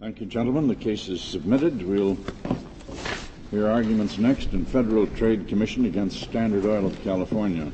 Thank you, gentlemen. The case is submitted. We'll hear arguments next in Federal Trade Commission against Standard Oil of California.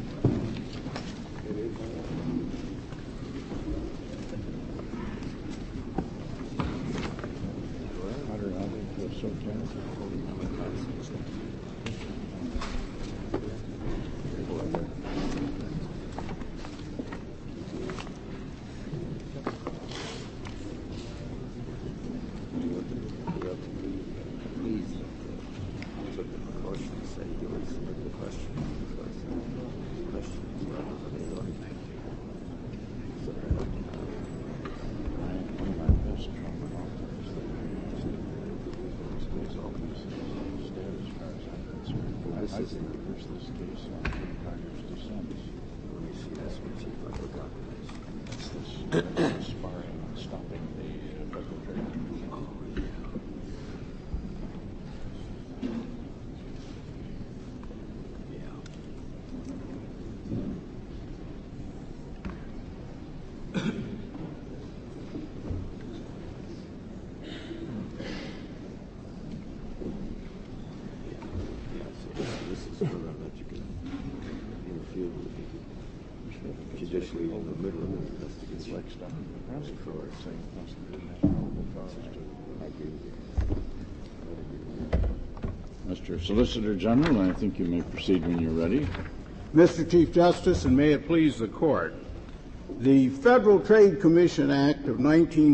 Mr. Solicitor General, I think you may proceed when you're ready. Mr. Chief Justice, and may it please the Court, the Federal Trade Commission Act of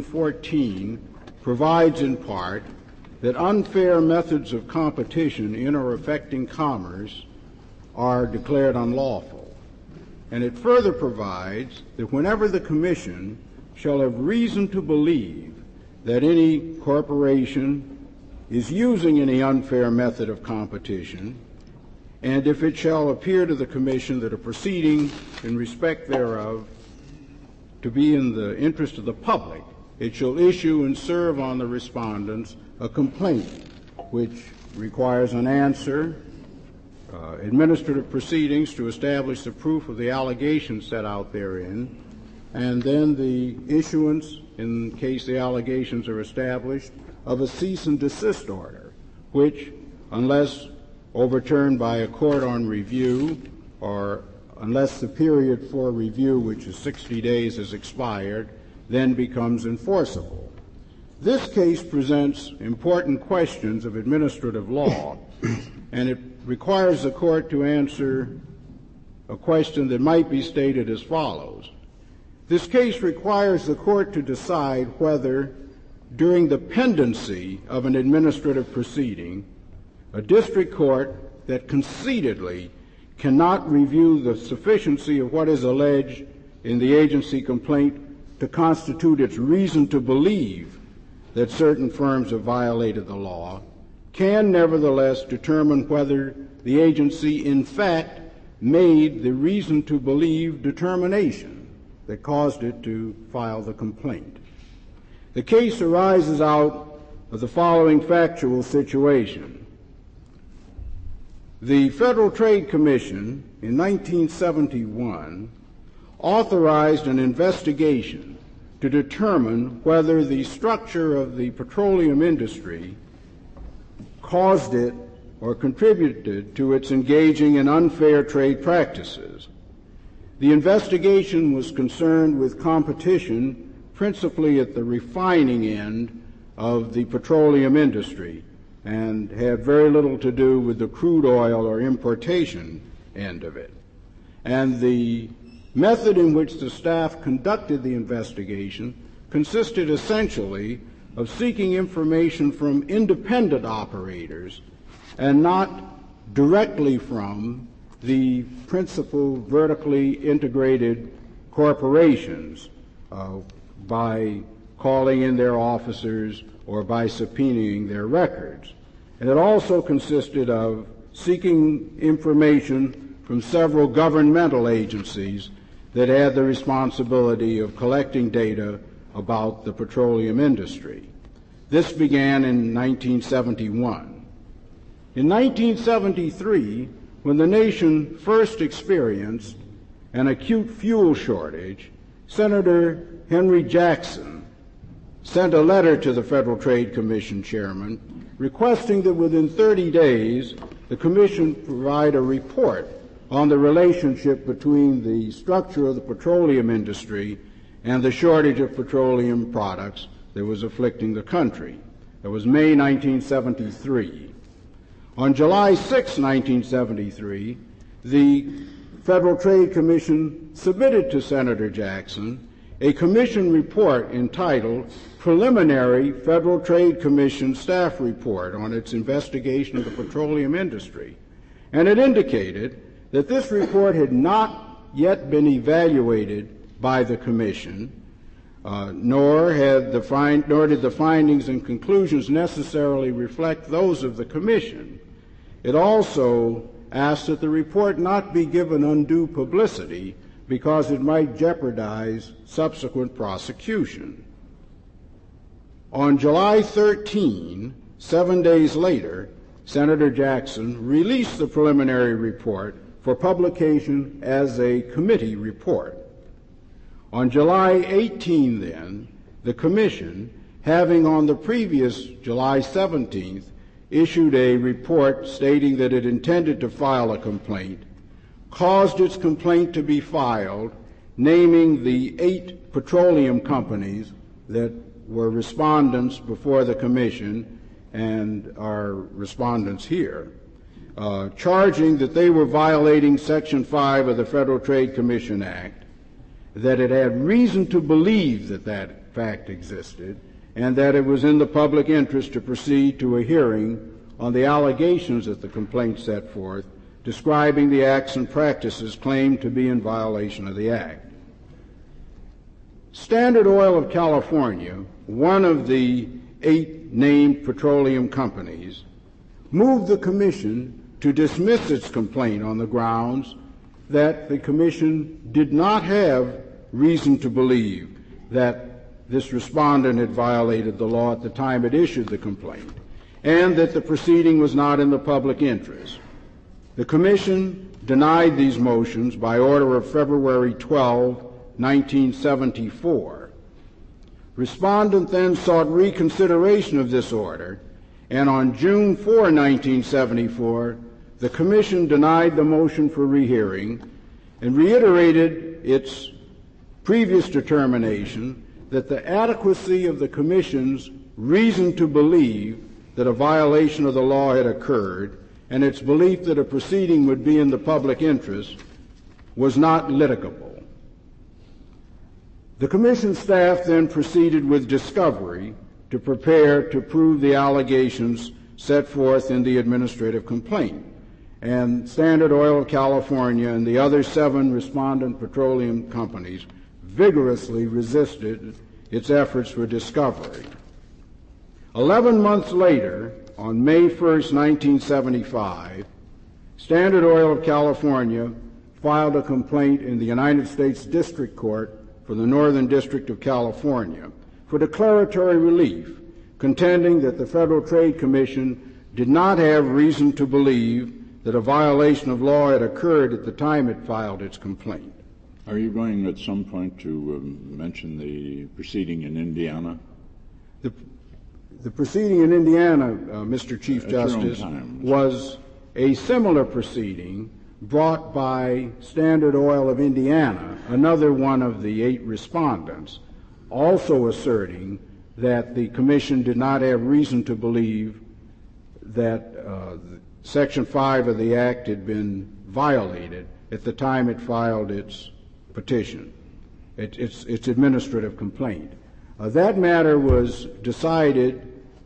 1914 provides in part that unfair methods of competition in or affecting commerce are declared unlawful. And it further provides that whenever the Commission shall have reason to believe that any corporation is using any unfair method of competition, and if it shall appear to the Commission that a proceeding in respect thereof to be in the interest of the public, it shall issue and serve on the respondents a complaint which requires an answer, administrative proceedings to establish the proof of the allegations set out therein, and then the issuance, in case the allegations are established, of a cease and desist order, which, unless overturned by a court on review, or unless the period for review, which is 60 days, has expired, then becomes enforceable. This case presents important questions of administrative law, and it requires the Court to answer a question that might be stated as follows. This case requires the Court to decide whether, during the pendency of an administrative proceeding, a district court that conceitedly cannot review the sufficiency of what is alleged in the agency complaint to constitute its reason to believe that certain firms have violated the law, can nevertheless determine whether the agency in fact made the reason to believe determination that caused it to file the complaint. The case arises out of the following factual situation. The Federal Trade Commission in 1971 authorized an investigation to determine whether the structure of the petroleum industry caused it or contributed to its engaging in unfair trade practices. The investigation was concerned with competition principally at the refining end of the petroleum industry and had very little to do with the crude oil or importation end of it. And the method in which the staff conducted the investigation consisted essentially of seeking information from independent operators and not directly from the principal vertically integrated corporations by calling in their officers or by subpoenaing their records. And it also consisted of seeking information from several governmental agencies that had the responsibility of collecting data about the petroleum industry. This began in 1971. In 1973, when the nation first experienced an acute fuel shortage, Senator Henry Jackson sent a letter to the Federal Trade Commission chairman requesting that within 30 days the Commission provide a report on the relationship between the structure of the petroleum industry and the shortage of petroleum products that was afflicting the country. That was May 1973. On July 6, 1973, the Federal Trade Commission submitted to Senator Jackson a commission report entitled Preliminary Federal Trade Commission Staff Report on its investigation of the petroleum industry. And it indicated that this report had not yet been evaluated by the Commission, nor did the findings and conclusions necessarily reflect those of the Commission. It also asked that the report not be given undue publicity because it might jeopardize subsequent prosecution. On July 13, 7 days later, Senator Jackson released the preliminary report for publication as a committee report. On July 18, then, the Commission, having on the previous July 17th issued a report stating that it intended to file a complaint, caused its complaint to be filed, naming the 8 petroleum companies that were respondents before the Commission and are respondents here, charging that they were violating Section 5 of the Federal Trade Commission Act, that it had reason to believe that that fact existed, and that it was in the public interest to proceed to a hearing on the allegations that the complaint set forth, describing the acts and practices claimed to be in violation of the Act. Standard Oil of California, one of the 8 named petroleum companies, moved the Commission to dismiss its complaint on the grounds that the Commission did not have reason to believe that this respondent had violated the law at the time it issued the complaint, and that the proceeding was not in the public interest. The Commission denied these motions by order of February 12, 1974. Respondent then sought reconsideration of this order, and on June 4, 1974, the Commission denied the motion for rehearing and reiterated its previous determination that the adequacy of the Commission's reason to believe that a violation of the law had occurred and its belief that a proceeding would be in the public interest was not litigable. The Commission staff then proceeded with discovery to prepare to prove the allegations set forth in the administrative complaint. And Standard Oil of California and the other 7 respondent petroleum companies vigorously resisted its efforts for discovery. 11 months later, on May 1, 1975, Standard Oil of California filed a complaint in the United States District Court for the Northern District of California for declaratory relief, contending that the Federal Trade Commission did not have reason to believe that a violation of law had occurred at the time it filed its complaint. Are you going at some point to mention the proceeding in Indiana? The proceeding in Indiana, Mr. Chief Justice, was a similar proceeding brought by Standard Oil of Indiana, another one of the 8 respondents, also asserting that the Commission did not have reason to believe that Section 5 of the Act had been violated at the time it filed its petition, its administrative complaint. That matter was decided,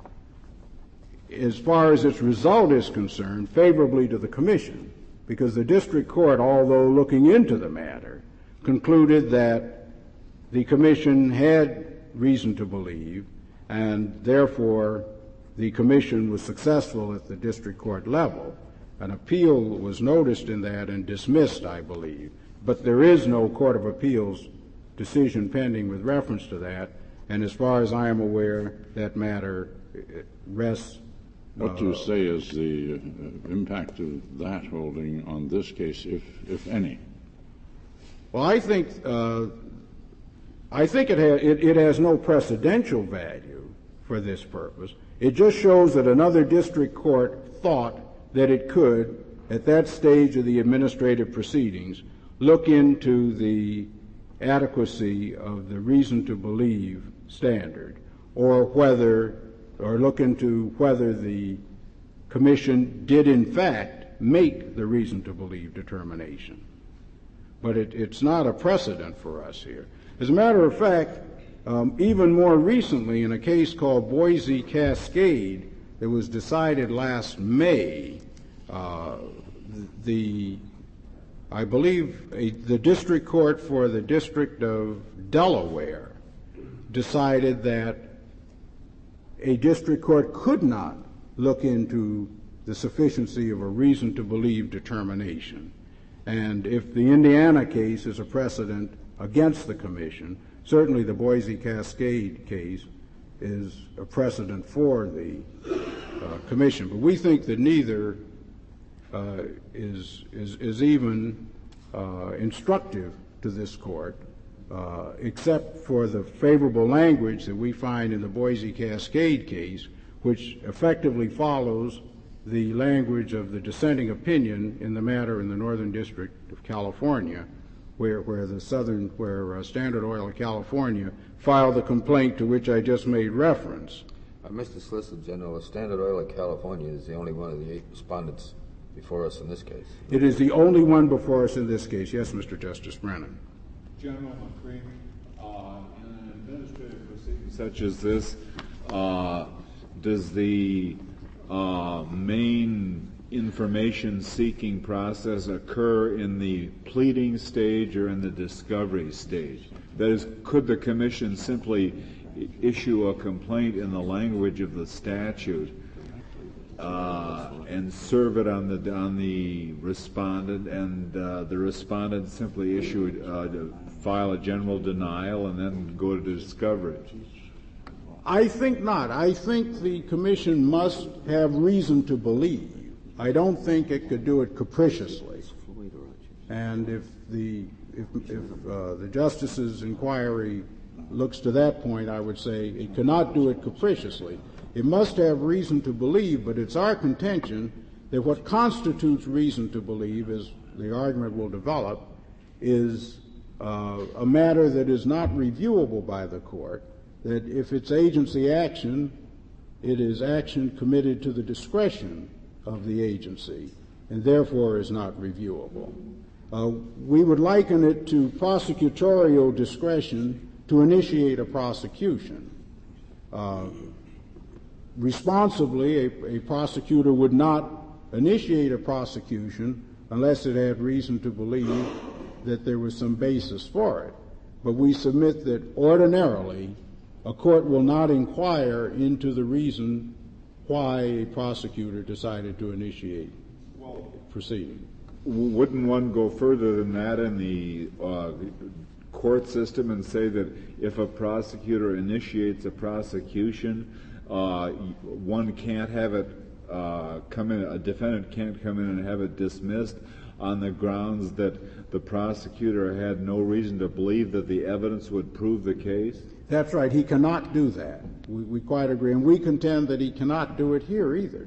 as far as its result is concerned, favorably to the Commission, because the District Court, although looking into the matter, concluded that the Commission had reason to believe, and therefore the Commission was successful at the District Court level. An appeal was noticed in that and dismissed, I believe. But there is no Court of Appeals decision pending with reference to that, and as far as I am aware, that matter rests. What do you say is the impact of that holding on this case, if any? Well, I think I think it has no precedential value for this purpose. It just shows that another district court thought that it could, at that stage of the administrative proceedings, look into the adequacy of the reason to believe standard, or look into whether the commission did in fact make the reason to believe determination. But it's not a precedent for us here. As a matter of fact, even more recently, in a case called Boise Cascade that was decided last May, I believe the district court for the District of Delaware decided that a district court could not look into the sufficiency of a reason to believe determination. And if the Indiana case is a precedent against the commission, certainly the Boise Cascade case is a precedent for the commission. But we think that neither is even instructive to this court, except for the favorable language that we find in the Boise Cascade case, which effectively follows the language of the dissenting opinion in the matter in the Northern District of California, where Standard Oil of California filed the complaint to which I just made reference. Mr. Solicitor General, Standard Oil of California is the only one of the 8 respondents before us in this case. It is the only one before us in this case. Yes, Mr. Justice Brennan. General McCreary, in an administrative proceeding such as this, does the main information-seeking process occur in the pleading stage or in the discovery stage? That is, could the commission simply issue a complaint in the language of the statute and serve it on the respondent, and the respondent simply file a general denial and then go to discovery? I think not. I think the commission must have reason to believe. I don't think it could do it capriciously. And if the justice's inquiry looks to that point, I would say it cannot do it capriciously. It must have reason to believe, but it's our contention that what constitutes reason to believe, as the argument will develop, is a matter that is not reviewable by the court, that if it's agency action, it is action committed to the discretion of the agency, and therefore is not reviewable. We would liken it to prosecutorial discretion to initiate a prosecution. Responsibly, a prosecutor would not initiate a prosecution unless it had reason to believe that there was some basis for it. But we submit that ordinarily a court will not inquire into the reason why a prosecutor decided to initiate proceeding. Wouldn't one go further than that in the court system and say that if a prosecutor initiates a prosecution, one can't have it come in, a defendant can't come in and have it dismissed on the grounds that the prosecutor had no reason to believe that the evidence would prove the case? That's right. He cannot do that. We quite agree. And we contend that he cannot do it here either.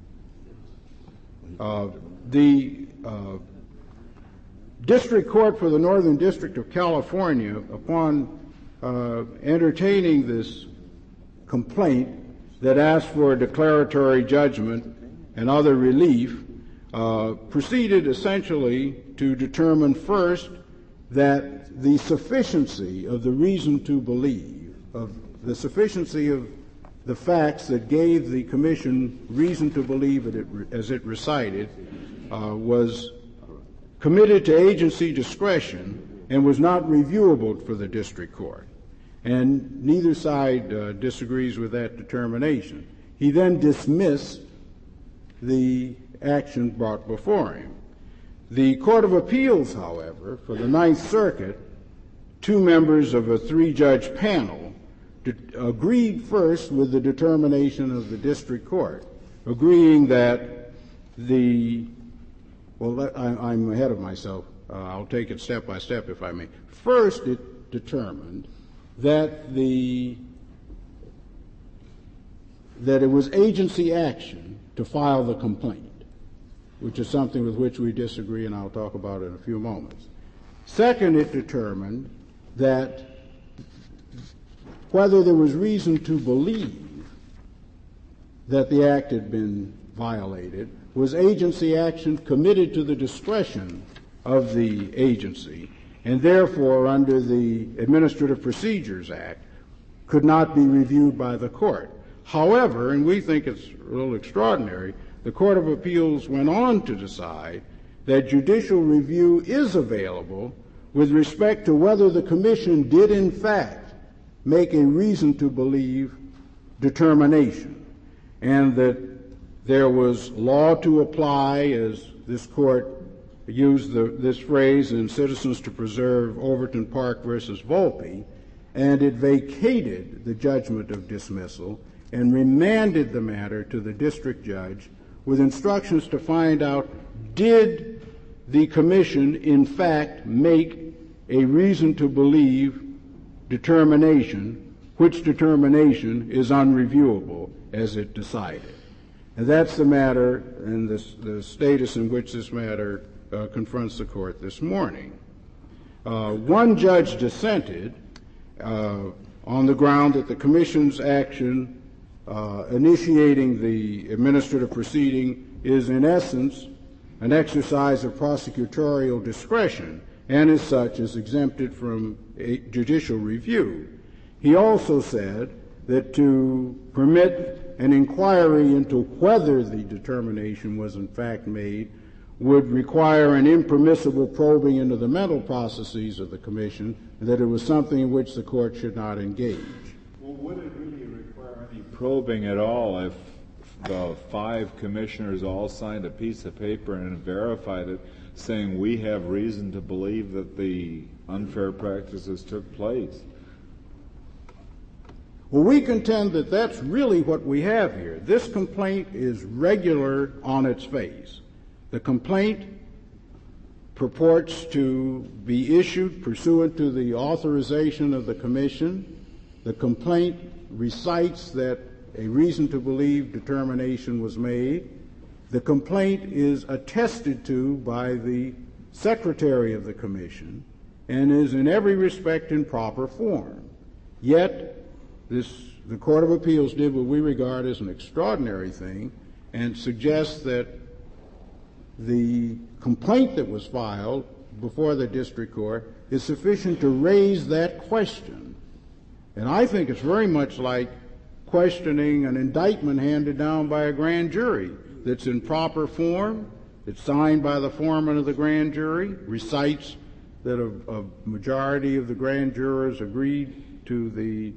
The District Court for the Northern District of California, upon entertaining this complaint that asked for a declaratory judgment and other relief, proceeded essentially to determine first that the sufficiency of the reason to believe, of the sufficiency of the facts that gave the commission reason to believe as it recited, was committed to agency discretion and was not reviewable for the district court. And neither side disagrees with that determination. He then dismissed the action brought before him. The Court of Appeals, however, for the Ninth Circuit, 2 members of a 3-judge panel agreed first with the determination of the district court, agreeing that I'm ahead of myself. I'll take it step by step, if I may. First, it determined that that it was agency action to file the complaint, which is something with which we disagree, and I'll talk about it in a few moments. Second, it determined that whether there was reason to believe that the act had been violated was agency action committed to the discretion of the agency, and therefore, under the Administrative Procedures Act, could not be reviewed by the court. However, and we think it's a little extraordinary, the Court of Appeals went on to decide that judicial review is available with respect to whether the Commission did in fact make a reason to believe determination, and that there was law to apply, as this court used this phrase in Citizens to Preserve Overton Park versus Volpe, and it vacated the judgment of dismissal and remanded the matter to the district judge with instructions to find out, did the Commission in fact make a reason to believe determination, which determination is unreviewable as it decided. And that's the matter and the status in which this matter confronts the court this morning. One judge dissented on the ground that the Commission's action initiating the administrative proceeding is in essence an exercise of prosecutorial discretion, and as such is exempted from a judicial review. He also said that to permit an inquiry into whether the determination was in fact made would require an impermissible probing into the mental processes of the Commission, and that it was something in which the court should not engage. Well, would it really require any probing at all if the 5 commissioners all signed a piece of paper and verified it, saying we have reason to believe that the unfair practices took place? Well, we contend that that's really what we have here. This complaint is regular on its face. The complaint purports to be issued pursuant to the authorization of the Commission. The complaint recites that a reason to believe determination was made. The complaint is attested to by the Secretary of the Commission and is in every respect in proper form. Yet, the Court of Appeals did what we regard as an extraordinary thing and suggests that the complaint that was filed before the district court is sufficient to raise that question. And I think it's very much like questioning an indictment handed down by a grand jury that's in proper form, it's signed by the foreman of the grand jury, recites that a majority of the grand jurors agreed to the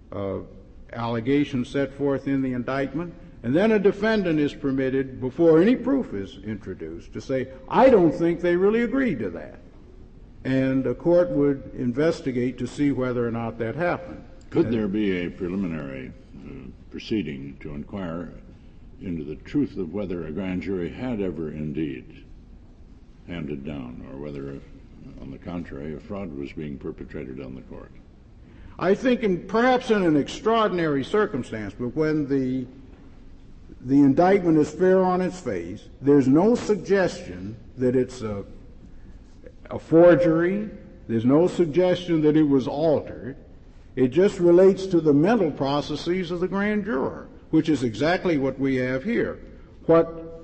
allegations set forth in the indictment, and then a defendant is permitted, before any proof is introduced, to say, I don't think they really agreed to that. And a court would investigate to see whether or not that happened. Could there be a preliminary proceeding to inquire into the truth of whether a grand jury had ever indeed handed down, or whether, on the contrary, a fraud was being perpetrated on the court? I think perhaps in an extraordinary circumstance, but when the indictment is fair on its face, there's no suggestion that it's a forgery, there's no suggestion that it was altered. It just relates to the mental processes of the grand juror, which is exactly what we have here. What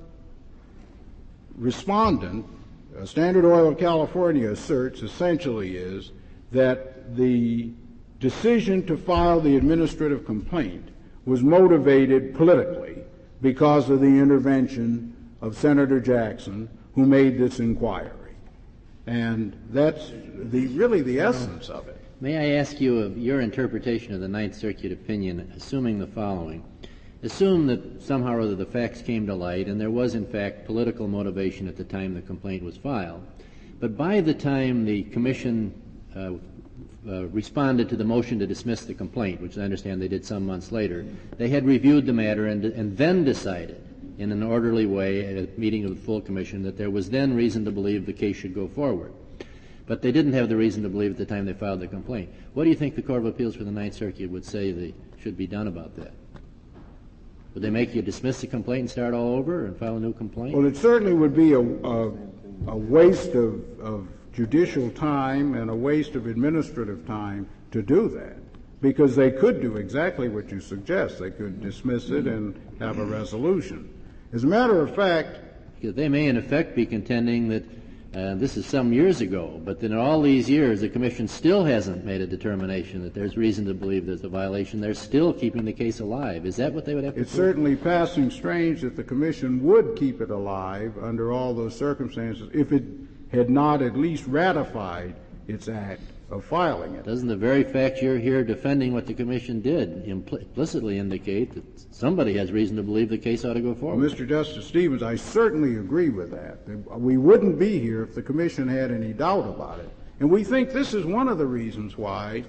respondent, Standard Oil of California, asserts essentially is that the decision to file the administrative complaint was motivated politically because of the intervention of Senator Jackson, who made this inquiry. And that's really the essence of it. May I ask you of your interpretation of the Ninth Circuit opinion, assuming the following. Assume that somehow or other the facts came to light and there was in fact political motivation at the time the complaint was filed. But by the time the Commission responded to the motion to dismiss the complaint, which I understand they did some months later, they had reviewed the matter and then decided in an orderly way at a meeting of the full Commission that there was then reason to believe the case should go forward. but they didn't have the reason to believe at the time they filed the complaint. What do you think the Court of Appeals for the Ninth Circuit would say they should be done about that? Would they make you dismiss the complaint and start all over and file a new complaint? Well, it certainly would be a waste of judicial time and a waste of administrative time to do that, because they could do exactly what you suggest. They could dismiss it and have a resolution. As a matter of fact, they may in effect be contending that this is some years ago, but in all these years the Commission still hasn't made a determination that there's reason to believe there's a violation. They're still keeping the case alive. Is that what they would have to do? It's certainly passing strange that the Commission would keep it alive under all those circumstances if it had not at least ratified its act of filing it. Doesn't the very fact you're here defending what the Commission did implicitly indicate that somebody has reason to believe the case ought to go forward? Well, Mr. Justice Stevens, I certainly agree with that. We wouldn't be here if the Commission had any doubt about it. And we think this is one of the reasons why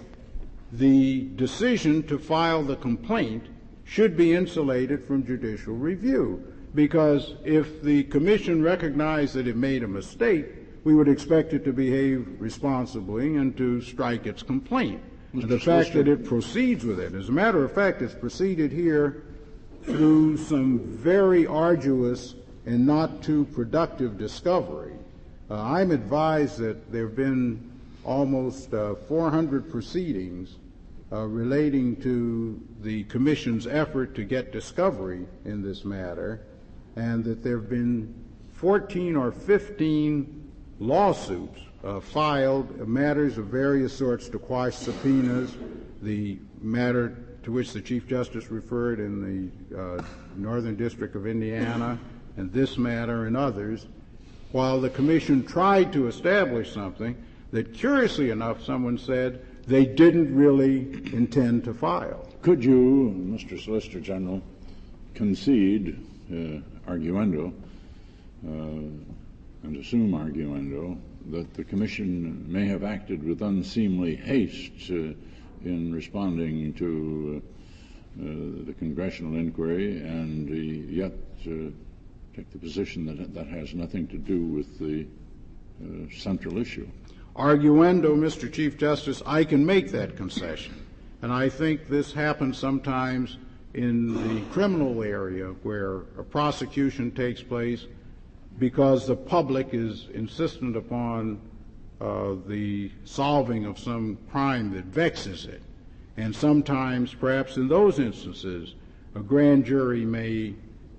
the decision to file the complaint should be insulated from judicial review. Because if the Commission recognized that it made a mistake, we would expect it to behave responsibly and to strike its complaint. And the fact that it proceeds with it, as a matter of fact, it's proceeded here through some very arduous and not too productive discovery. I'm advised that there have been almost 400 proceedings relating to the Commission's effort to get discovery in this matter, and that there have been 14 or 15 lawsuits filed, matters of various sorts to quash subpoenas, the matter to which the Chief Justice referred in the Northern District of Indiana, and this matter and others, while the Commission tried to establish something that, curiously enough, someone said they didn't really intend to file. Could you, Mr. Solicitor General, concede, arguendo, and assume arguendo, that the Commission may have acted with unseemly haste in responding to the congressional inquiry, and yet take the position that that has nothing to do with the central issue? Arguendo, Mr. Chief Justice, I can make that concession. And I think this happens sometimes in the criminal area where a prosecution takes place because the public is insistent upon the solving of some crime that vexes it. And sometimes, perhaps in those instances, a grand jury may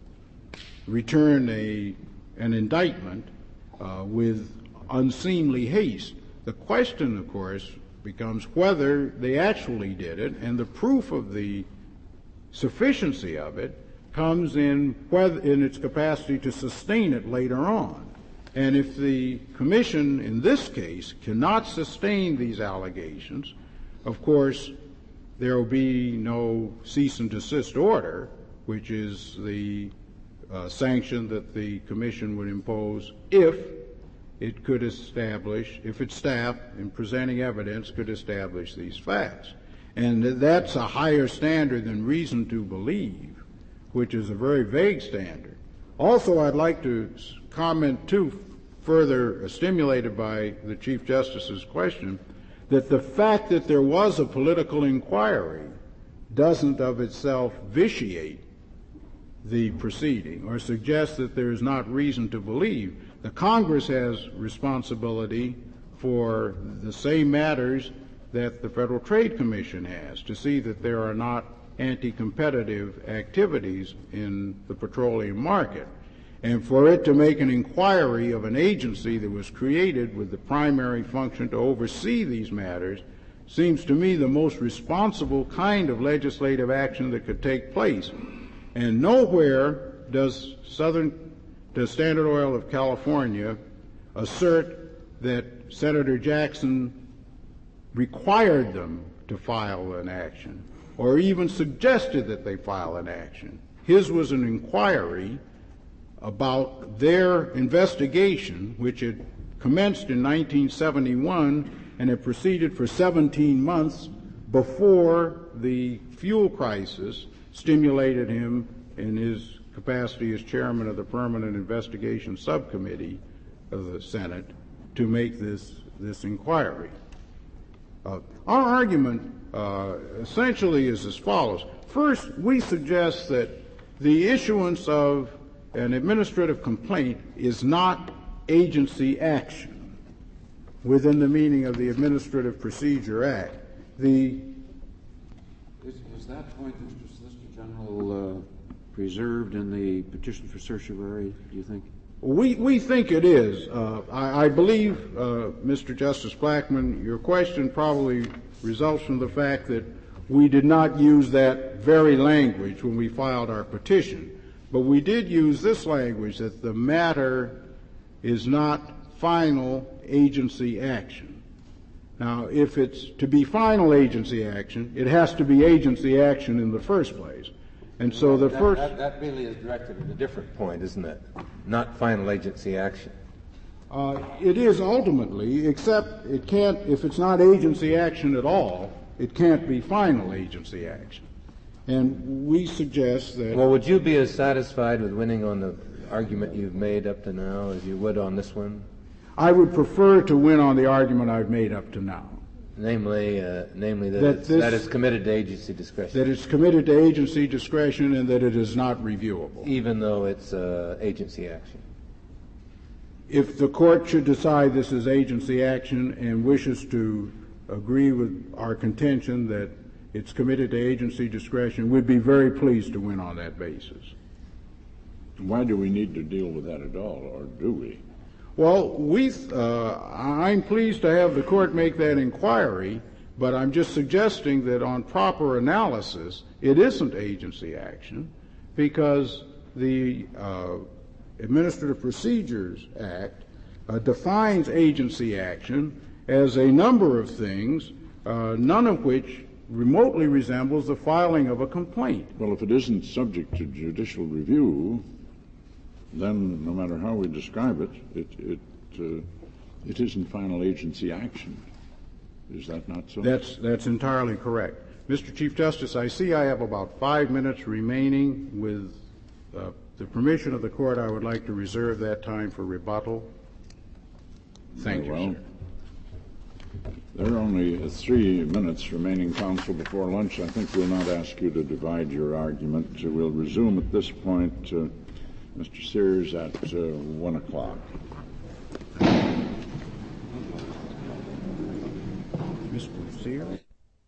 return an indictment with unseemly haste. The question, of course, becomes whether they actually did it, and the proof of the sufficiency of it comes in its capacity to sustain it later on. And if the Commission, in this case, cannot sustain these allegations, of course, there will be no cease and desist order, which is the sanction that the Commission would impose if it could establish, if its staff, in presenting evidence, could establish these facts. And that's a higher standard than reason to believe, which is a very vague standard. Also, I'd like to comment, too, further stimulated by the Chief Justice's question, that the fact that there was a political inquiry doesn't of itself vitiate the proceeding or suggest that there is not reason to believe. The Congress has responsibility for the same matters that the Federal Trade Commission has, to see that there are not anti-competitive activities in the petroleum market. And for it to make an inquiry of an agency that was created with the primary function to oversee these matters seems to me the most responsible kind of legislative action that could take place. And nowhere does Standard Oil of California assert that Senator Jackson required them to file an action or even suggested that they file an action. His was an inquiry about their investigation, which had commenced in 1971 and had proceeded for 17 months before the fuel crisis stimulated him in his capacity as chairman of the Permanent Investigation Subcommittee of the Senate to make this this inquiry. Our argument essentially is as follows. First, we suggest that the issuance of an administrative complaint is not agency action within the meaning of the Administrative Procedure Act. Is that point, Mr. Solicitor General, preserved in the petition for certiorari, do you think? We think it is. I believe, Mr. Justice Blackmun, your question probably results from the fact that we did not use that very language when we filed our petition. But we did use this language, that the matter is not final agency action. Now, if it's to be final agency action, it has to be agency action in the first place. And so that really is directed at a different point, isn't it? Not final agency action. It is ultimately, except it can't, if it's not agency action at all, it can't be final agency action. And we suggest that... Well, would you be as satisfied with winning on the argument you've made up to now as you would on this one? I would prefer to win on the argument I've made up to now. Namely that it's committed to agency discretion. That it's committed to agency discretion and that it is not reviewable. Even though it's agency action. If the court should decide this is agency action and wishes to agree with our contention that it's committed to agency discretion, we'd be very pleased to win on that basis. Why do we need to deal with that at all, or do we? Well, I'm pleased to have the court make that inquiry, but I'm just suggesting that on proper analysis, it isn't agency action because the Administrative Procedures Act defines agency action as a number of things, none of which remotely resembles the filing of a complaint. Well, if it isn't subject to judicial review, then no matter how we describe it, it isn't final agency action. Is that not so? That's entirely correct. Mr. Chief Justice, I see I have about 5 minutes remaining. With the permission of the court, I would like to reserve that time for rebuttal. Thank you, sir. There are only 3 minutes remaining, counsel, before lunch. I think we'll not ask you to divide your argument. We'll resume at this point, Mr. Sears, at 1 o'clock. Mr. Sears?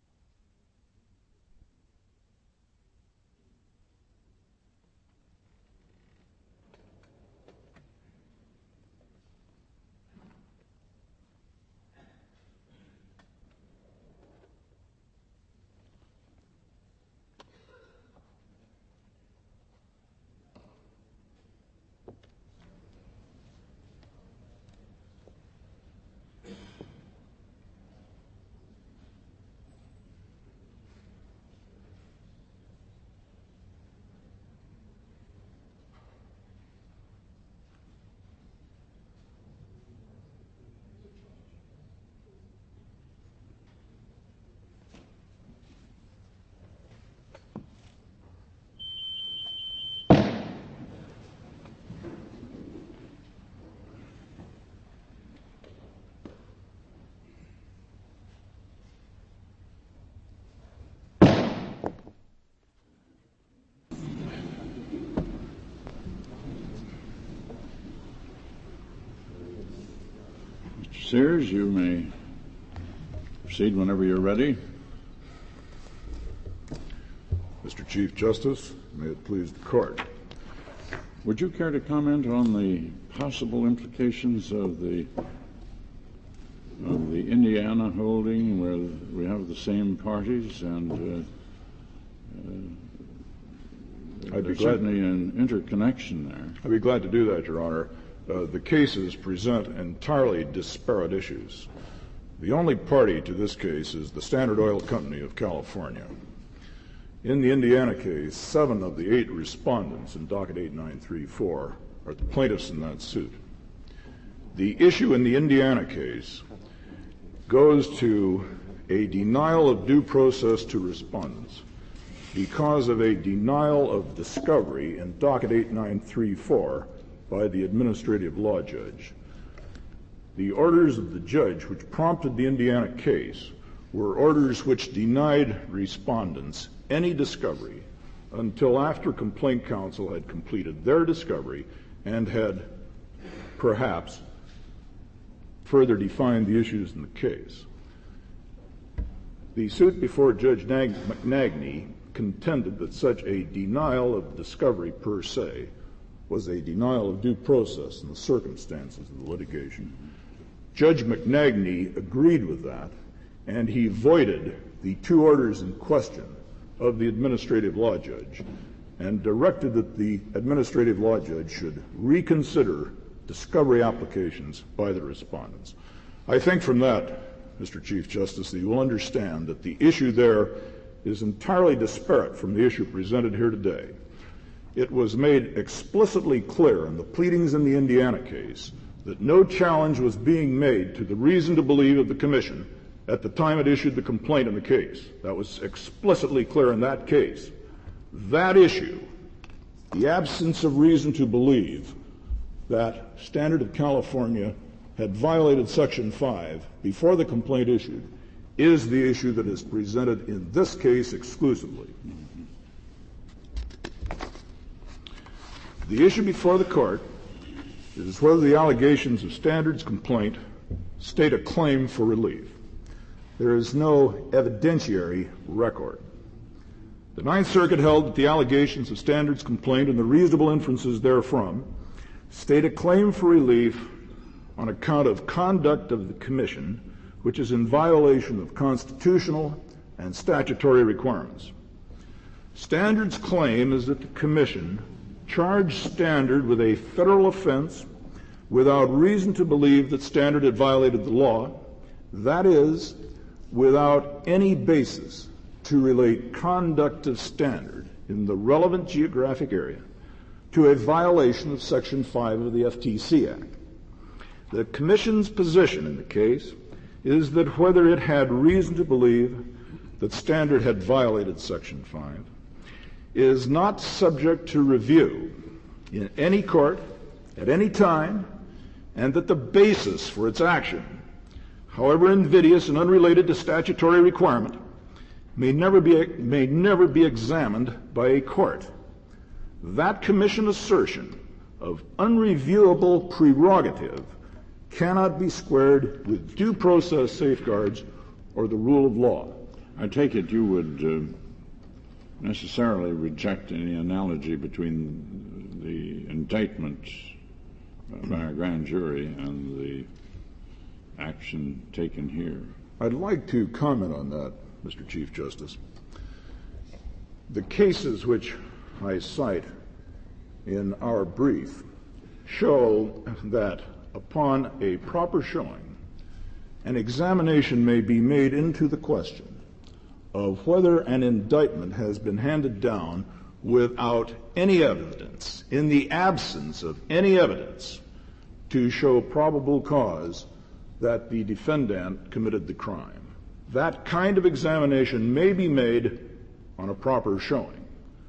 Sears, you may proceed whenever you're ready. Mr. Chief Justice, may it please the court. Would you care to comment on the possible implications of the Indiana holding, where we have the same parties and there's certainly an interconnection there? I'd be glad to do that, Your Honor. The cases present entirely disparate issues. The only party to this case is the Standard Oil Company of California. In the Indiana case, 7 of the 8 respondents in docket 8934 are the plaintiffs in that suit. The issue in the Indiana case goes to a denial of due process to respondents because of a denial of discovery in docket 8934 by the administrative law judge. The orders of the judge which prompted the Indiana case were orders which denied respondents any discovery until after complaint counsel had completed their discovery and had perhaps further defined the issues in the case. The suit before Judge McNagny contended that such a denial of discovery per se was a denial of due process in the circumstances of the litigation. Judge McNagny agreed with that, and he voided the two orders in question of the administrative law judge and directed that the administrative law judge should reconsider discovery applications by the respondents. I think from that, Mr. Chief Justice, that you will understand that the issue there is entirely disparate from the issue presented here today. It was made explicitly clear in the pleadings in the Indiana case that no challenge was being made to the reason to believe of the Commission at the time it issued the complaint in the case. That was explicitly clear in that case. That issue, the absence of reason to believe that Standard of California had violated Section 5 before the complaint issued, is the issue that is presented in this case exclusively. The issue before the Court is whether the allegations of Standard's complaint state a claim for relief. There is no evidentiary record. The Ninth Circuit held that the allegations of Standard's complaint and the reasonable inferences therefrom state a claim for relief on account of conduct of the Commission which is in violation of constitutional and statutory requirements. Standard's claim is that the Commission charged Standard with a federal offense without reason to believe that Standard had violated the law, that is, without any basis to relate conduct of Standard in the relevant geographic area to a violation of Section 5 of the FTC Act. The Commission's position in the case is that whether it had reason to believe that Standard had violated Section 5 is not subject to review in any court at any time, and that the basis for its action, however invidious and unrelated to statutory requirement, may never be examined by a court. That Commission assertion of unreviewable prerogative cannot be squared with due process safeguards or the rule of law. I take it you would necessarily reject any analogy between the indictment by a grand jury and the action taken here. I'd like to comment on that, Mr. Chief Justice. The cases which I cite in our brief show that upon a proper showing, an examination may be made into the question of whether an indictment has been handed down without any evidence, in the absence of any evidence, to show probable cause that the defendant committed the crime. That kind of examination may be made on a proper showing.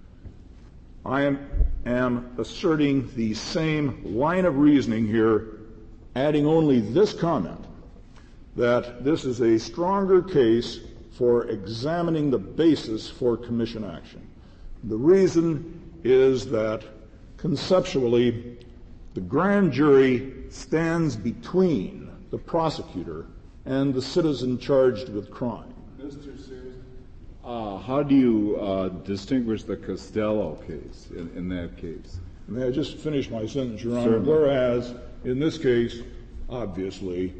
I am asserting the same line of reasoning here, adding only this comment, that this is a stronger case for examining the basis for Commission action. The reason is that conceptually, the grand jury stands between the prosecutor and the citizen charged with crime. Mr. Sears, how do you distinguish the Costello case in that case? May I just finish my sentence, Your Honor? Certainly. Whereas, in this case, obviously,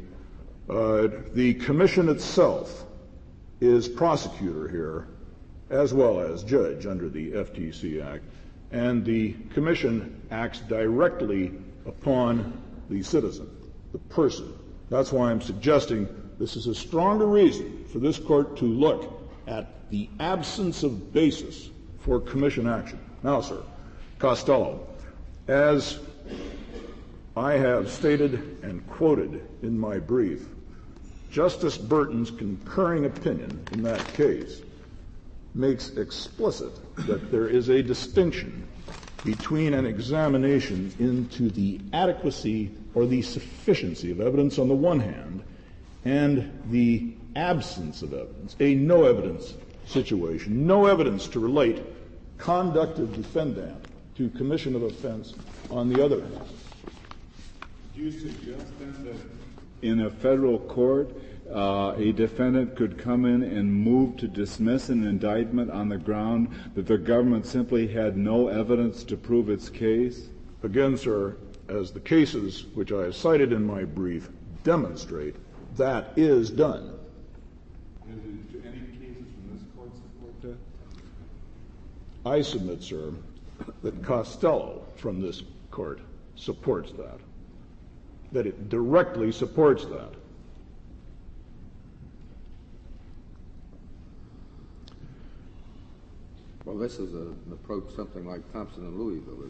the Commission itself is prosecutor here, as well as judge under the FTC Act, and the Commission acts directly upon the citizen, the person. That's why I'm suggesting this is a stronger reason for this Court to look at the absence of basis for Commission action. Now, sir, Costello, as I have stated and quoted in my brief, Justice Burton's concurring opinion in that case makes explicit that there is a distinction between an examination into the adequacy or the sufficiency of evidence on the one hand and the absence of evidence, a no evidence situation, no evidence to relate conduct of defendant to commission of offense on the other hand. Do you suggest then that in a federal court a defendant could come in and move to dismiss an indictment on the ground that the government simply had no evidence to prove its case? Again, sir, as the cases which I have cited in my brief demonstrate, that is done. Do any cases from this court support that? I submit, sir, that Costello from this court supports that it directly supports that. Well, this is an approach something like Thompson and Louisville,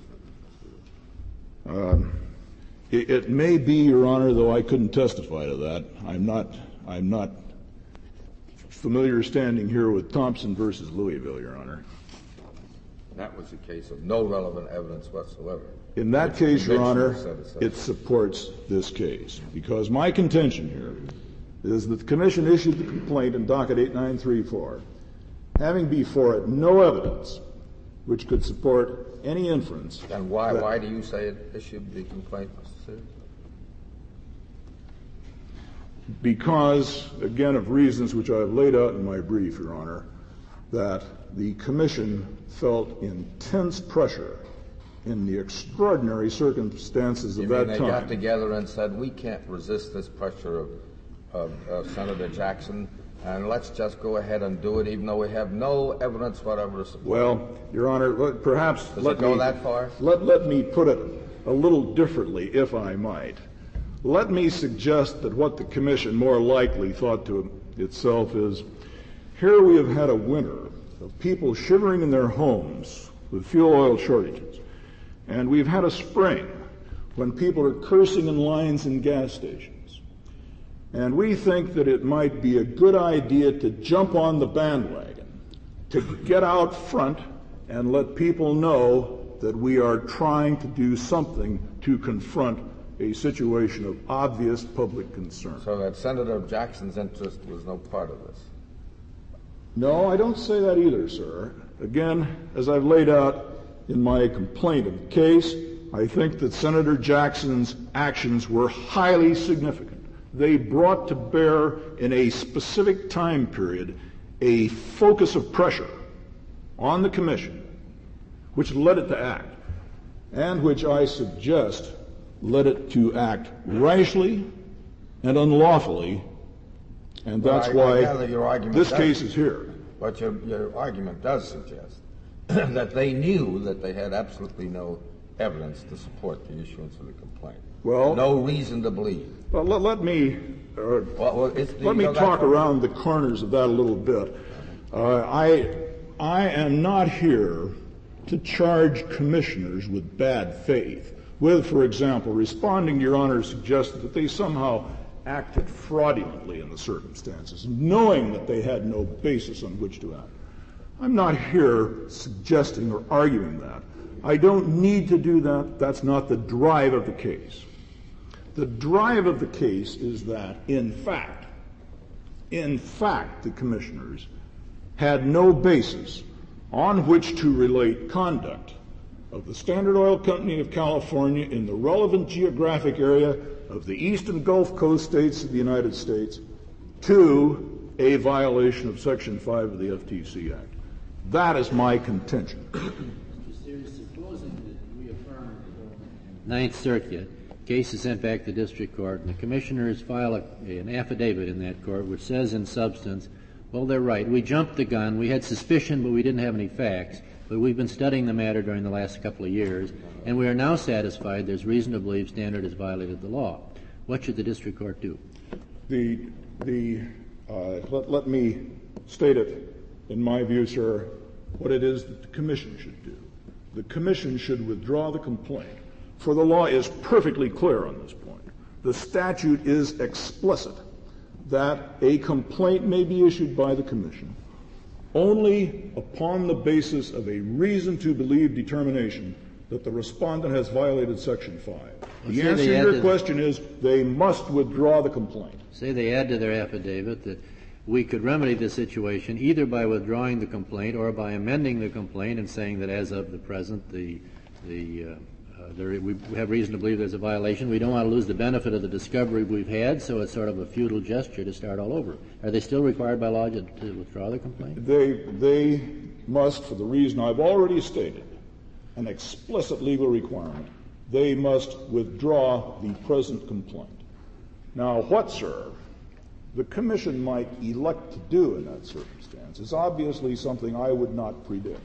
isn't it? It may be, Your Honor, though I couldn't testify to that. I'm not familiar standing here with Thompson versus Louisville, Your Honor. That was a case of no relevant evidence whatsoever. In that case, Your Honor, it supports this case, because my contention here is that the Commission issued the complaint in docket 8934, having before it no evidence which could support any inference. And why do you say it issued the complaint, Mr. Sears? Because, again, of reasons which I have laid out in my brief, Your Honor, that the Commission felt intense pressure in the extraordinary circumstances of that time. They got together and said, we can't resist this pressure of Senator Jackson, and let's just go ahead and do it, even though we have no evidence whatever to support. Well, Your Honor, perhaps Does it go that far? Let me put it a little differently, if I might. Let me suggest that what the Commission more likely thought to itself is, here we have had a winter of people shivering in their homes with fuel oil shortages, and we've had a spring when people are cursing in lines in gas stations. And we think that it might be a good idea to jump on the bandwagon, to get out front and let people know that we are trying to do something to confront a situation of obvious public concern. So that Senator Jackson's interest was no part of this? No, I don't say that either, sir. Again, as I've laid out in my complaint of the case, I think that Senator Jackson's actions were highly significant. They brought to bear in a specific time period a focus of pressure on the Commission, which led it to act, and which I suggest led it to act rashly and unlawfully, and that's why this case is here. But your argument does suggest that they knew that they had absolutely no evidence to support the issuance of the complaint. Well, no reason to believe. Well, let me talk around the corners of that a little bit. I am not here to charge commissioners with bad faith, with, for example, responding to Your Honor's suggestion that they somehow acted fraudulently in the circumstances, knowing that they had no basis on which to act. I'm not here suggesting or arguing that. I don't need to do that. That's not the drive of the case. The drive of the case is that, in fact, the commissioners had no basis on which to relate conduct of the Standard Oil Company of California in the relevant geographic area of the eastern Gulf Coast states of the United States to a violation of Section 5 of the FTC Act. That is my contention. Mr. Sears, supposing that we affirm the Ninth Circuit, case is sent back to the district court, and the commissioners file an affidavit in that court which says in substance, well, they're right. We jumped the gun. We had suspicion, but we didn't have any facts. But we've been studying the matter during the last couple of years, and we are now satisfied there's reason to believe Standard has violated the law. What should the district court do? Let me state it, in my view, sir, what it is that the Commission should do. The Commission should withdraw the complaint, for the law is perfectly clear on this point. The statute is explicit that a complaint may be issued by the Commission only upon the basis of a reason to believe determination that the respondent has violated Section 5. The say answer they to add your to- question is they must withdraw the complaint. Say they add to their affidavit that we could remedy the situation either by withdrawing the complaint or by amending the complaint and saying that as of the present, we have reason to believe there's a violation. We don't want to lose the benefit of the discovery we've had, so it's sort of a futile gesture to start all over. Are they still required by law to withdraw the complaint? They must, for the reason I've already stated, an explicit legal requirement, they must withdraw the present complaint. Now, what, sir, the Commission might elect to do in that circumstance is obviously something I would not predict.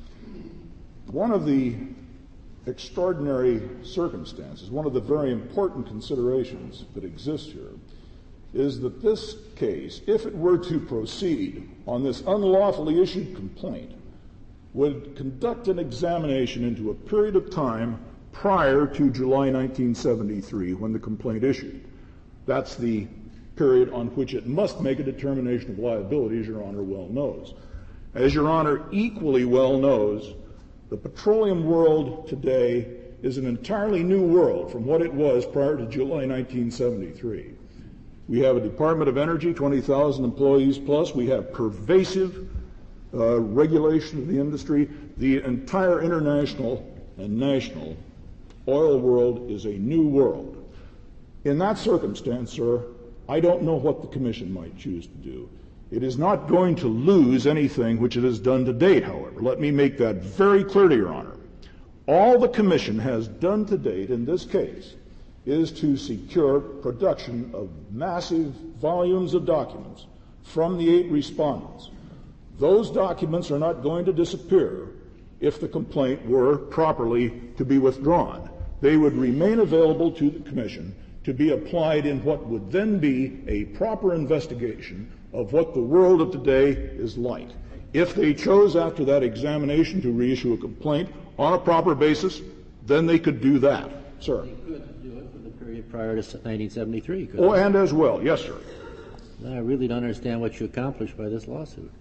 One of the extraordinary circumstances, one of the very important considerations that exist here, is that this case, if it were to proceed on this unlawfully issued complaint, would conduct an examination into a period of time prior to July 1973 when the complaint issued. That's the period on which it must make a determination of liability, as Your Honor well knows. As Your Honor equally well knows, the petroleum world today is an entirely new world from what it was prior to July 1973. We have a Department of Energy, 20,000 employees plus. We have pervasive regulation of the industry. The entire international and national oil world is a new world. In that circumstance, sir, I don't know what the Commission might choose to do. It is not going to lose anything which it has done to date, however. Let me make that very clear to Your Honor. All the Commission has done to date in this case is to secure production of massive volumes of documents from the 8 respondents. Those documents are not going to disappear if the complaint were properly to be withdrawn. They would remain available to the Commission to be applied in what would then be a proper investigation of what the world of today is like. If they chose after that examination to reissue a complaint on a proper basis, then they could do that, sir. They could do it for the period prior to 1973, could Oh, they? and as well, yes, sir. Then I really don't understand what you accomplished by this lawsuit.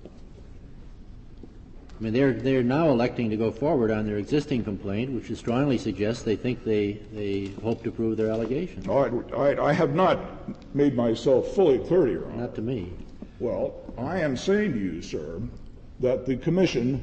I mean, they're now electing to go forward on their existing complaint, which strongly suggests they think they hope to prove their allegations. All right, I have not made myself fully clear to Your Honor. Not to me. Well, I am saying to you, sir, that the Commission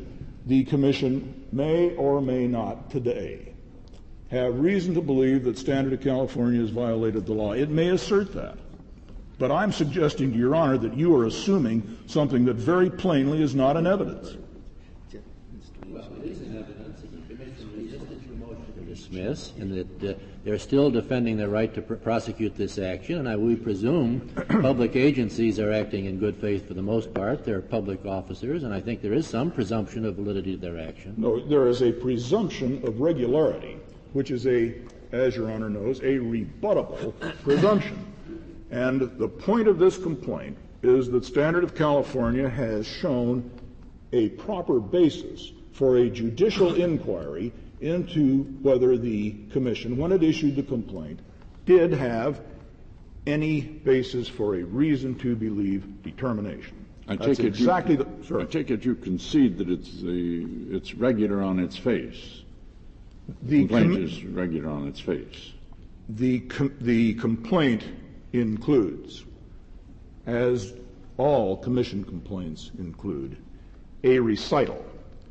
may or may not today have reason to believe that Standard of California has violated the law. It may assert that. But I'm suggesting to Your Honor that you are assuming something that very plainly is not in evidence. Well, it is in evidence that the Commission resisted your motion to dismiss, and that they're still defending their right to prosecute this action. And we presume public agencies are acting in good faith for the most part. They're public officers, and I think there is some presumption of validity to their action. No, there is a presumption of regularity, which is as Your Honor knows, a rebuttable presumption. And the point of this complaint is that Standard of California has shown a proper basis for a judicial inquiry into whether the Commission, when it issued the complaint, did have any basis for a reason to believe determination. I That's take it you concede that it's regular on its face. The complaint is regular on its face. The complaint includes, as all Commission complaints include, a recital,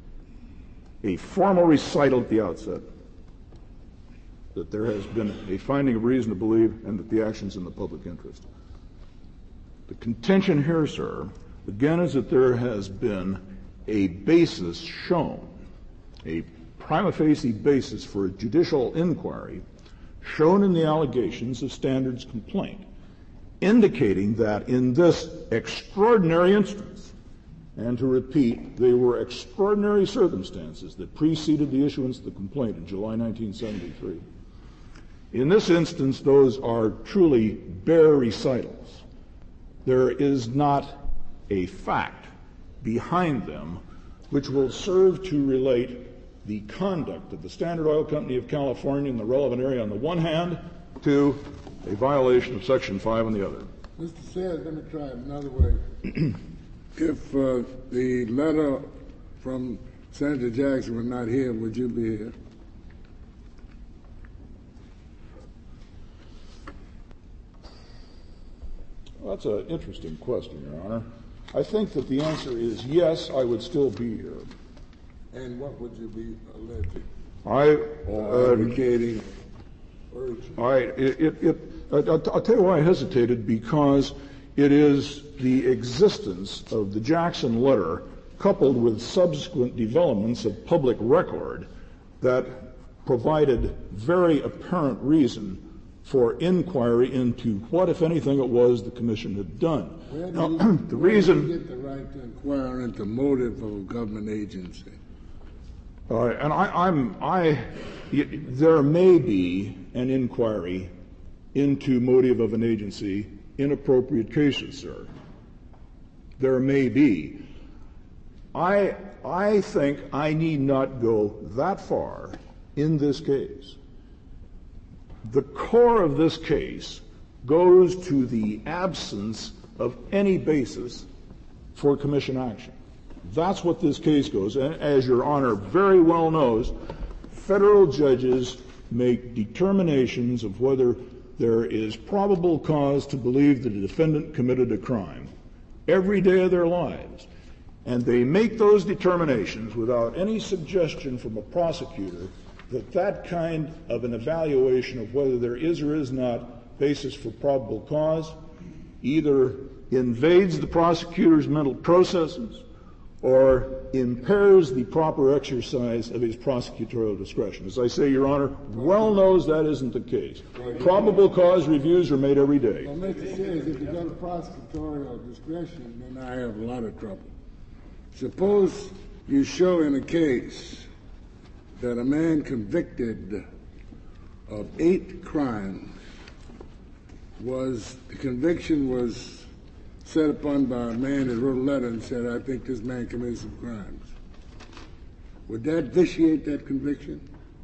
a formal recital at the outset that there has been a finding of reason to believe and that the action's in the public interest. The contention here, sir, again, is that there has been a basis shown, a prima facie basis for a judicial inquiry shown in the allegations of Standard's complaint, indicating that in this extraordinary instance, and to repeat, they were extraordinary circumstances that preceded the issuance of the complaint in July 1973. In this instance, those are truly bare recitals. There is not a fact behind them which will serve to relate the conduct of the Standard Oil Company of California in the relevant area on the one hand to a violation of Section 5 on the other. Mr. Sayers, let me try it another way. If the letter from Senator Jackson were not here, would you be here? Well, that's an interesting question, Your Honor. I think that the answer is yes, I would still be here. And what would you be alleging? Advocating. I'll tell you why I hesitated, because it is the existence of the Jackson letter coupled with subsequent developments of public record that provided very apparent reason for inquiry into what, if anything, it was the Commission had done. Where do Now, you, the where reason do you get the right to inquire into motive of a government agency? There may be an inquiry into motive of an agency in appropriate cases, sir. There may be. I think I need not go that far in this case. The core of this case goes to the absence of any basis for Commission action. That's what this case goes. And as Your Honor very well knows, federal judges make determinations of whether there is probable cause to believe that a defendant committed a crime every day of their lives. And they make those determinations without any suggestion from a prosecutor that that kind of an evaluation of whether there is or is not basis for probable cause either invades the prosecutor's mental processes or impairs the proper exercise of his prosecutorial discretion. As I say, Your Honor, well knows that isn't the case. Probable cause reviews are made every day. Well, Mr. Sears, if you go to prosecutorial discretion, then I have a lot of trouble. Suppose you show in a case that a man convicted of 8 crimes the conviction was set upon by a man that wrote a letter and said, I think this man committed some crimes. Would that vitiate that conviction?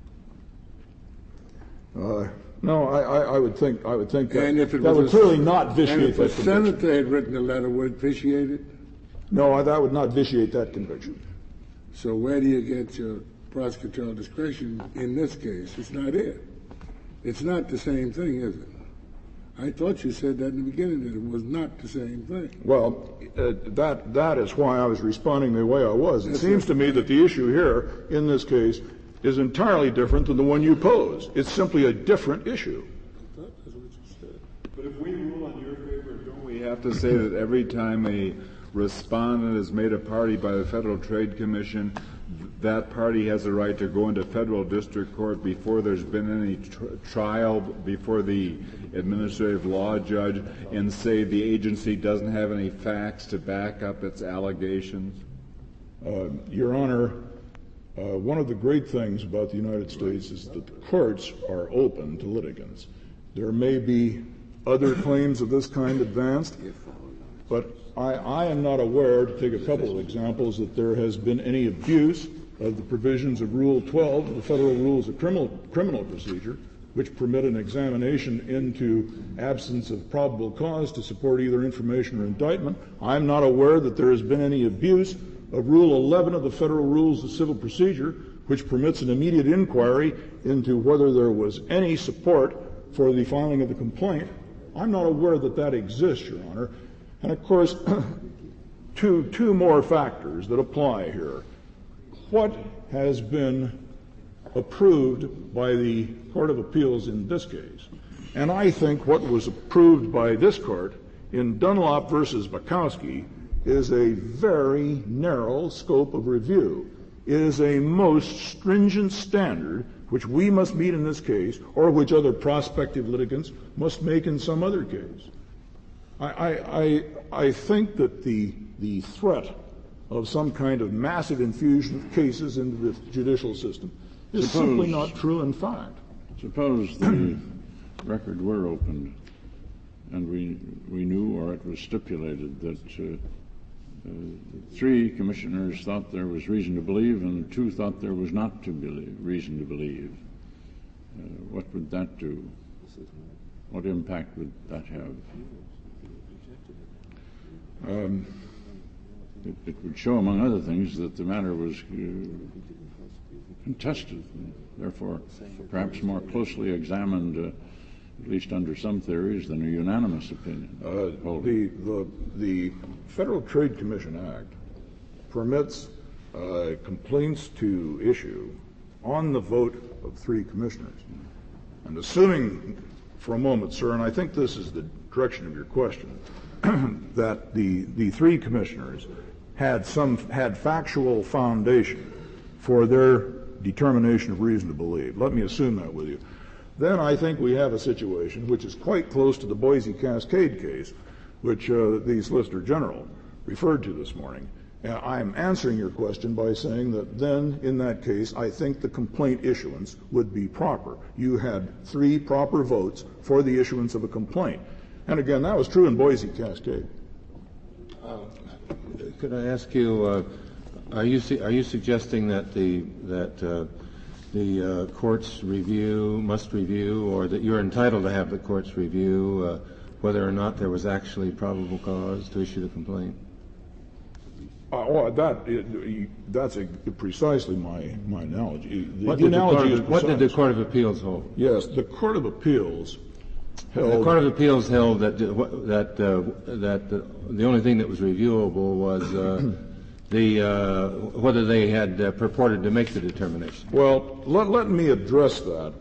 No, I would think that And if it that was would clearly not vitiate that And if a conviction. senator had written a letter, would it vitiate it? No, that would not vitiate that conviction. So where do you get your prosecutorial discretion in this case? It's not it. It's not the same thing, is it? I thought you said that in the beginning, that it was not the same thing. Well, that is why I was responding the way I was. It seems to me that the issue here in this case is entirely different than the one you posed. It's simply a different issue. I thought that's what you said. But if we rule in your favor, don't we have to say that every time a respondent is made a party by the Federal Trade Commission, that party has a right to go into federal district court before there's been any trial before the administrative law judge and say the agency doesn't have any facts to back up its allegations? Your Honor, one of the great things about the United States is that the courts are open to litigants. There may be other claims of this kind advanced, but I am not aware, to take a couple of examples, that there has been any abuse of the provisions of Rule 12 of the Federal Rules of Criminal Procedure, which permit an examination into absence of probable cause to support either information or indictment. I'm not aware that there has been any abuse of Rule 11 of the Federal Rules of Civil Procedure, which permits an immediate inquiry into whether there was any support for the filing of the complaint. I'm not aware that that exists, Your Honor. And, of course, two more factors that apply here. What has been approved by the Court of Appeals in this case, and I think what was approved by this Court in Dunlop versus Bukowski, is a very narrow scope of review. It is a most stringent standard which we must meet in this case, or which other prospective litigants must make in some other case. I think that the threat of some kind of massive infusion of cases into the judicial system is simply not true in fact. Suppose the record were opened and we knew, or it was stipulated, that 3 commissioners thought there was reason to believe and 2 thought there was not reason to believe. What would that do? What impact would that have? It would show, among other things, that the matter was contested, and therefore perhaps more closely examined at least under some theories, than a unanimous opinion. The Federal Trade Commission Act permits complaints to issue on the vote of 3 commissioners. And assuming for a moment, sir, and I think this is the direction of your question, that the 3 commissioners had factual foundation for their determination of reason to believe. Let me assume that with you. Then I think we have a situation which is quite close to the Boise Cascade case, which the Solicitor General referred to this morning. I'm answering your question by saying that then, in that case, I think the complaint issuance would be proper. You had 3 proper votes for the issuance of a complaint. And again, that was true in Boise Cascade. Could I ask you, are you suggesting that the courts must review, or that you're entitled to have the courts review whether or not there was actually probable cause to issue the complaint? That's precisely my analogy. What did the Court of Appeals hold? Yes, the Court of Appeals held. The Court of Appeals held that the only thing that was reviewable was whether they had purported to make the determination. Well, let me address that.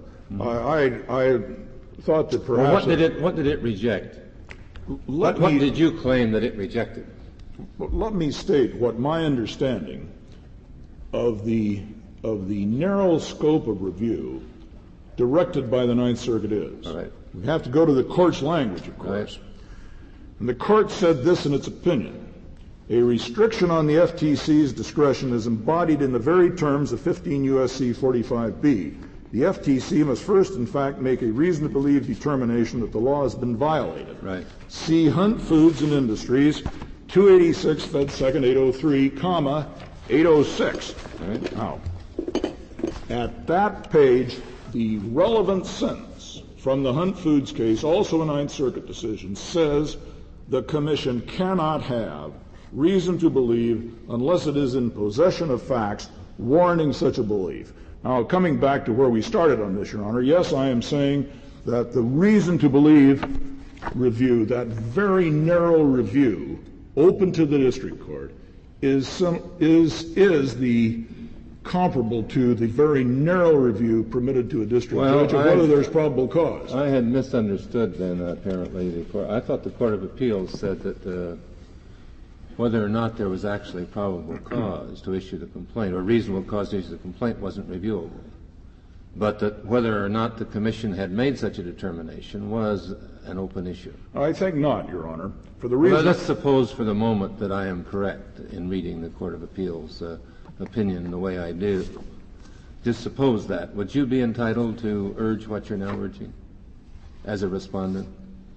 I thought that perhaps. Well, what did it reject? What did you claim that it rejected? Let me state what my understanding of the narrow scope of review directed by the Ninth Circuit is. All right. We have to go to the court's language, of course. Right. And the court said this in its opinion: a restriction on the FTC's discretion is embodied in the very terms of 15 U.S.C. 45B. The FTC must first, in fact, make a reason to believe determination that the law has been violated. Right. See Hunt Foods and Industries, 286 Fed 2nd 803, 806. Right. Now, at that page, the relevant sentence from the Hunt Foods case, also a Ninth Circuit decision, says the Commission cannot have reason to believe unless it is in possession of facts warranting such a belief. Now, coming back to where we started on this, Your Honor, yes, I am saying that the reason to believe review, that very narrow review open to the district court, is the comparable to the very narrow review permitted to a district judge of whether there's probable cause. I had misunderstood then, apparently. I thought the Court of Appeals said that whether or not there was actually probable cause to issue the complaint, or reasonable cause to issue the complaint, wasn't reviewable. But that whether or not the Commission had made such a determination was an open issue. I think not, Your Honor. For the reason. Well, let's suppose for the moment that I am correct in reading the Court of Appeals opinion the way I do. Just suppose that. Would you be entitled to urge what you're now urging as a respondent?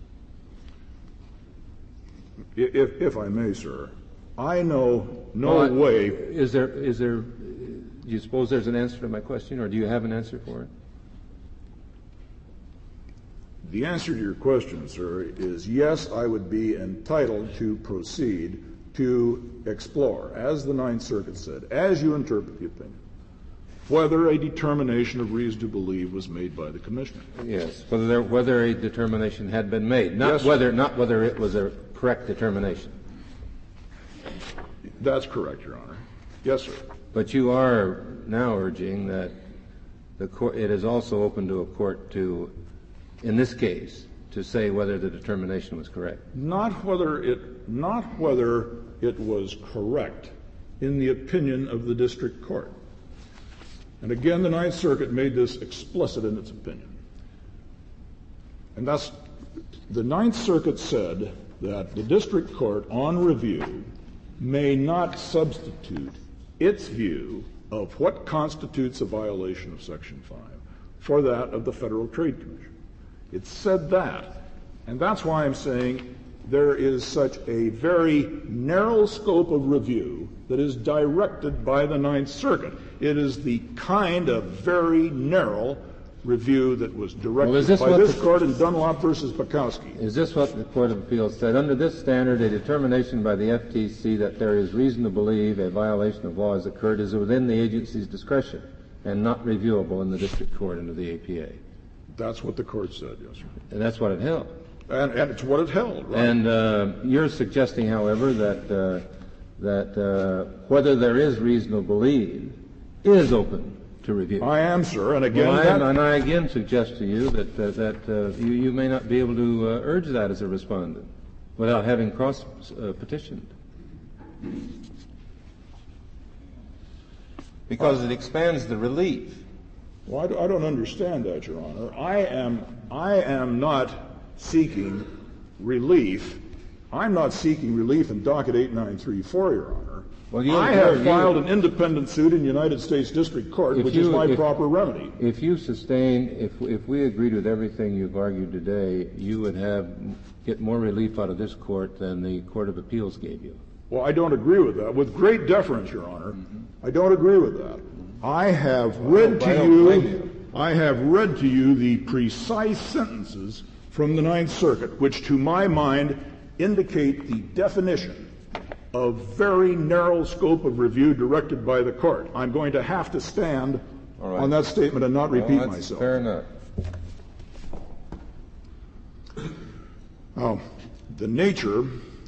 If I may, sir, I know no way. Is there? Do you suppose there's an answer to my question, or do you have an answer for it? The answer to your question, sir, is yes, I would be entitled to proceed to explore, as the Ninth Circuit said, as you interpret the opinion, whether a determination of reason to believe was made by the Commissioner. Yes, whether a determination had been made, not yes, whether it was a correct determination. That's correct, Your Honor. Yes, sir. But you are now urging that it is also open to a court to, in this case, to say whether the determination was correct. Not whether it was correct in the opinion of the district court. And again, the Ninth Circuit made this explicit in its opinion. And that's, the Ninth Circuit said that the district court on review may not substitute its view of what constitutes a violation of Section 5 for that of the Federal Trade Commission. It said that. And that's why I'm saying there is such a very narrow scope of review that is directed by the Ninth Circuit. It is the kind of very narrow review that was directed by this court in Dunlop versus Bukowski. Is this what the Court of Appeals said? Under this standard, a determination by the FTC that there is reason to believe a violation of law has occurred is within the agency's discretion and not reviewable in the district court under the APA. That's what the court said, yes, sir. And that's what it held. And it's what it held, right? And you're suggesting, however, that whether there is reason to believe is open to review. I am, sir, and again... I again suggest to you that you may not be able to urge that as a respondent without having cross-petitioned. Because it expands the relief. Well, I don't understand that, Your Honor. I am not seeking relief. I'm not seeking relief in Docket 8934, Your Honor. Well, I have filed an independent suit in United States District Court, which is my proper remedy. If you sustain, if we agreed with everything you've argued today, you would get more relief out of this court than the Court of Appeals gave you. Well, I don't agree with that. With great deference, Your Honor, I don't agree with that. I have read to you the precise sentences from the Ninth Circuit, which to my mind indicate the definition of very narrow scope of review directed by the court. I'm going to have to stand on that statement and not repeat myself. Fair enough. Now, the nature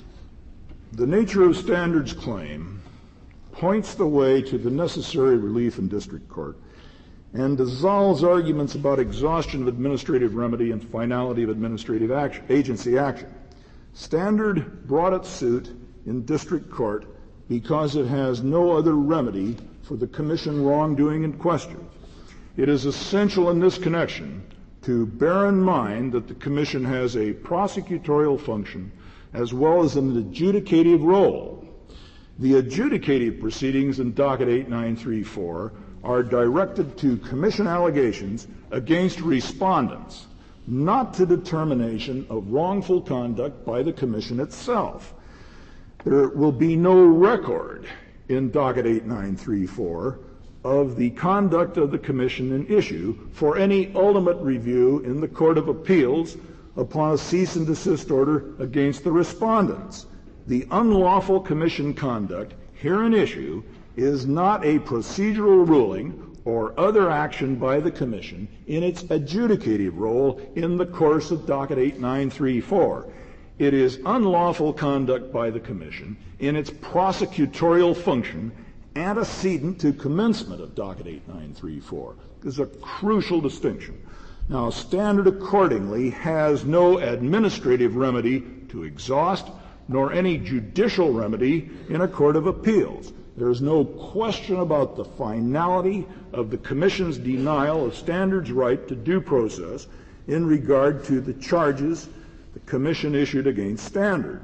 of Standard's claim points the way to the necessary relief in district court and dissolves arguments about exhaustion of administrative remedy and finality of administrative agency action. Standard brought its suit in district court because it has no other remedy for the commission wrongdoing in question. It is essential in this connection to bear in mind that the commission has a prosecutorial function as well as an adjudicative role. The adjudicative proceedings in Docket 8934 are directed to commission allegations against respondents, not to determination of wrongful conduct by the commission itself. There will be no record in Docket 8934 of the conduct of the commission in issue for any ultimate review in the Court of Appeals upon a cease and desist order against the respondents. The unlawful commission conduct here in issue is not a procedural ruling or other action by the commission in its adjudicative role in the course of Docket 8934. It is unlawful conduct by the commission in its prosecutorial function antecedent to commencement of Docket 8934. This is a crucial distinction. Now, Standard accordingly has no administrative remedy to exhaust nor any judicial remedy in a court of appeals. There is no question about the finality of the commission's denial of Standard's right to due process in regard to the charges the commission issued against Standard.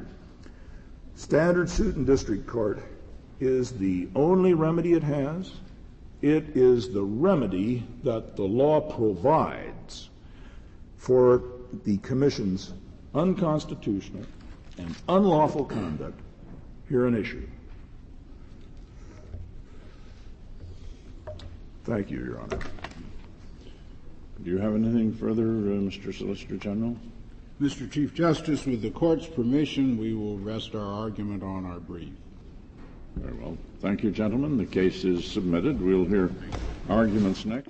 Standard suit in district court is the only remedy it has. It is the remedy that the law provides for the commission's unconstitutional and unlawful conduct here in issue. Thank you, Your Honor. Do you have anything further, Mr. Solicitor General? Mr. Chief Justice, with the court's permission, we will rest our argument on our brief. Very well. Thank you, gentlemen. The case is submitted. We'll hear arguments next.